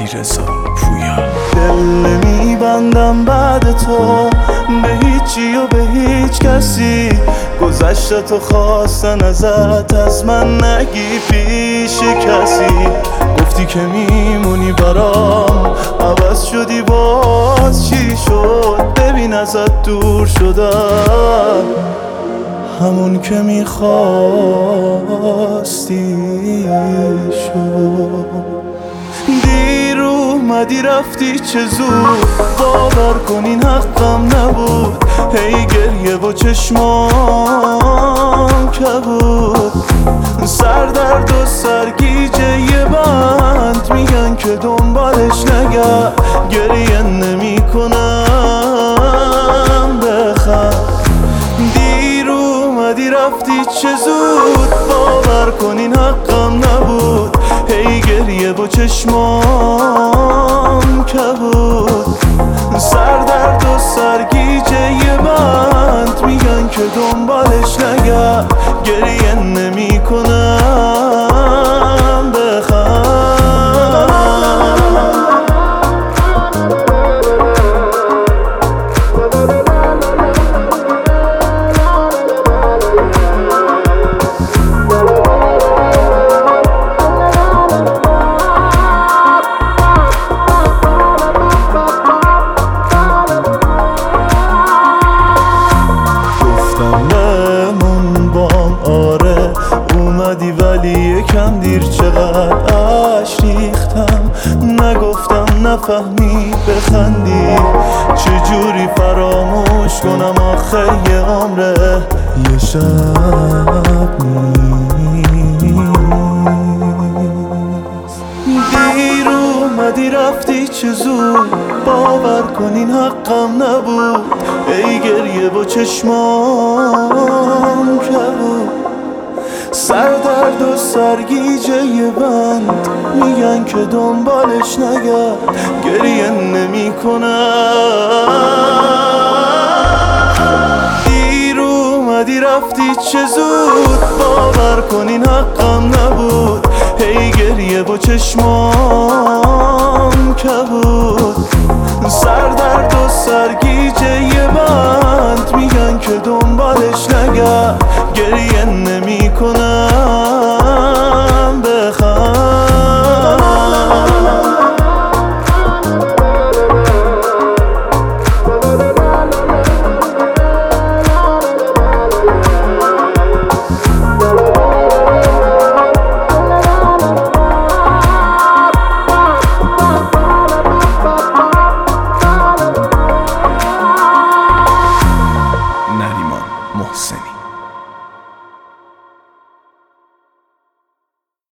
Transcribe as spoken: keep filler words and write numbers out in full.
علیرضا پویا. دل میبندم بعد تو به هیچی و به هیچ کسی، گذشته خواستن ازت از من نگی پیش کسی. گفتی که میمونی برام، عوض شدی باز چی شد؟ ببین ازت دور شدم، همون که میخواستی شد. دیر اومدی رفتی چه زود، باور کن این حقم نبود. هی گریه و چشمام کبود، سردرد و سرگیجه یه بند میگن که دنبالش نگرد. گریه نمی کنم بخند. دیر اومدی رفتی چه زود، باور کن این حقم نبود. هی گریه و چشمام کبود، سردرد و سرگیجه یه بند میگن که دنبالش نگرد. گریه نمی کنم بخند. اومدی ولی یکم دیر، چقدر عشق ریختم. نگفتم نفهمی بخندی، چجوری فراموش کنم آخه یه عمره یه شب نیست. دیر اومدی رفتی چه زود، باور کن این حقم نبود. ای گریه و چشمام کبود، سردرد و سرگیجه یه بند میگن که دنبالش نگرد. گریه نمی کنم. دیر اومدی رفتی چه زود، باور کن این حقم نبود. هی گریه و چشمام کبود،